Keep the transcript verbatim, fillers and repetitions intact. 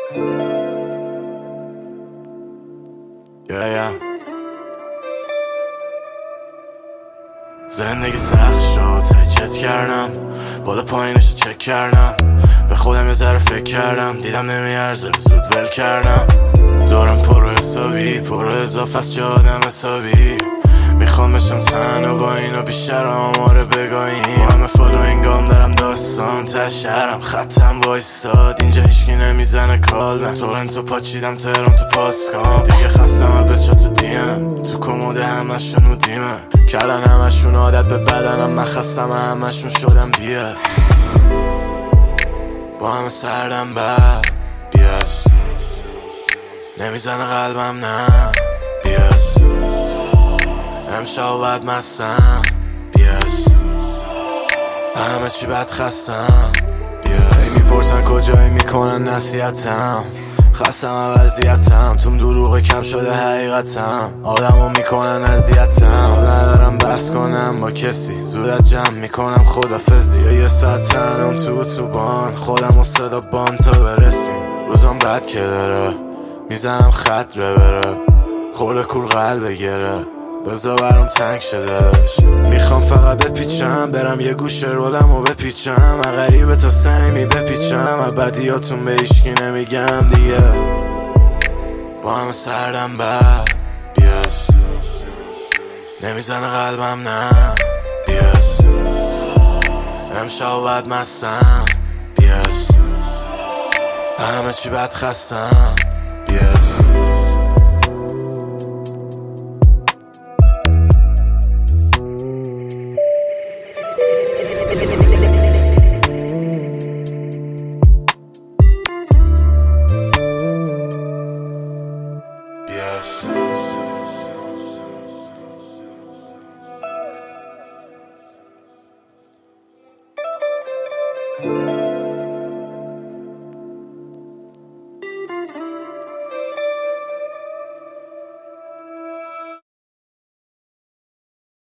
yeah, yeah. زندگی سخت شد، سری چت کردم، بالا پایینش چک کردم، به خودم یه ذره فکر کردم، دیدم نمیارزه زود ول کردم. دورم پرو حسابی، پرو اضافه از جادم حسابی، میخوام بشم تنها با اینا بیشتر آماره بگاهیم. همه فالوینگام دارم داستان ته شهرم، خطم وایستاد اینجا هیچکی نمیزنه کال. من تورنتو پاچیدم تهران تو پاسکام، دیگه خستم بچه تو دیم، تو کموده همشون دیمه، کردن همشون عادت به بدنم، من خستم همشون شدم بیه، با همه سردم بر بیاس، نمیزنه قلبم نه بیاس، امشب باید مستم بیاس، همه چی بد خستم بیاس. ای میپرسن کجایی میکنن نصیحتم، خستم وضعیتم، توم دروغ کم شده حقیقتم، آدمو میکنن اذیتم، ندارم بحث کنم با کسی، زود از جمع میکنم خدافزی، یه ساعت تنم تو اتوبان، خودم و صدا بان تا برسیم، روزم بد که داره، میزنم خط ره بره، خورده کور قلب گره، بزا برام تنگ شدهش، میخوام فقط بپیچم، برم یه گوشه رولم و بپیچم، غریبه تا سهمی بپیچم، بدیاتون به ایشکی نمیگم دیگه، با همه سردم بر بیاس، نمیزنه قلبم نه بیاس، امشب باید مستم بیاس، همه چی بد خستم بیاس. Yes.